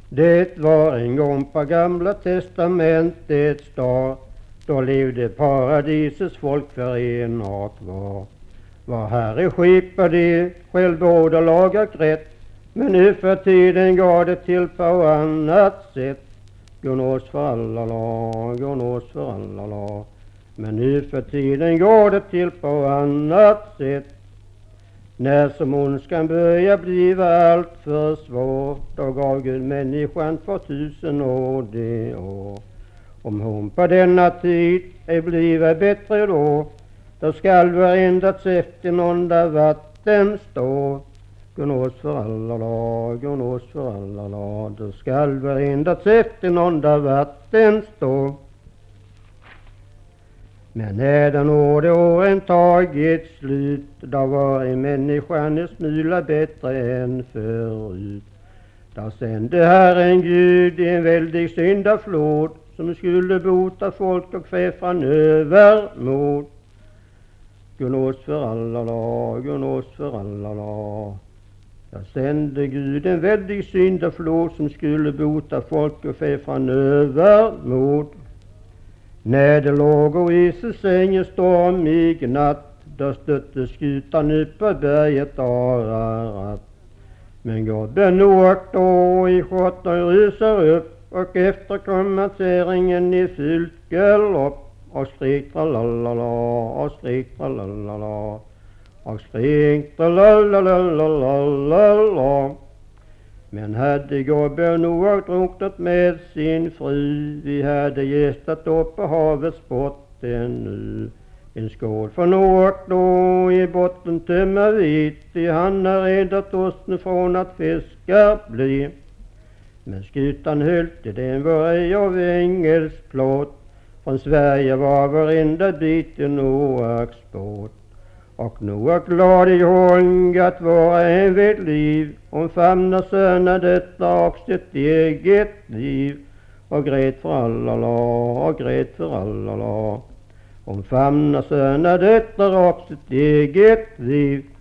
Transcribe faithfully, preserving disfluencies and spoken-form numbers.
Det var en gång på Gamla testamentets dag, då levde paradisets folk förenat var. Var Herre skipade de självråd och lagat rätt, men nu för tiden gav det till på annat sätt. Gunås för alla lag, gunås för alla lag, men nu för tiden går det till på annat sätt. När som ondskan börjar bliva allt för svår, då gav Gud människan för tusen år det år. Om hon på denna tid ej bliva bättre då, då skall varendats efter någon där vatten stå. Gunås för alla lag, gunås för alla lag, då skall varendats efter någon där vatten stå. Men när den årde åren tagit slut, då var en människan en smula bättre än förut. Då sände Herren Gud en väldig syndaflod, som skulle bota folk och fä från övermod. Gunås för alla lag, gunås för alla lag. Då sände Gud en väldig syndaflod, som skulle bota folk och fä från övermod. När det låg och Isis ängen stormig natt, då stötte skutan upp på berget Ararat. Men gubben Noak då i sjutton rusar upp, och efter kommenteringen i fullt galopp, och skrik tralalala, och skrik tralalala, och skrik tralalalala. Men hade gubben Noak drunknat med sin fru, vi hade gästat upp på havets botten nu. En skål för Noak då i botten tömma vit, i han har räddat oss nu från att fiskar bli. Men skutan höll till den var ej av engelsk plåt, från Sverige var varenda bit i Noaks båt. Och Noak glad i hång att vara en vid liv, omfamna söner detta och sitt eget liv. Och grät för alla la, och grät för alla la, omfamna söner detta och sitt eget liv.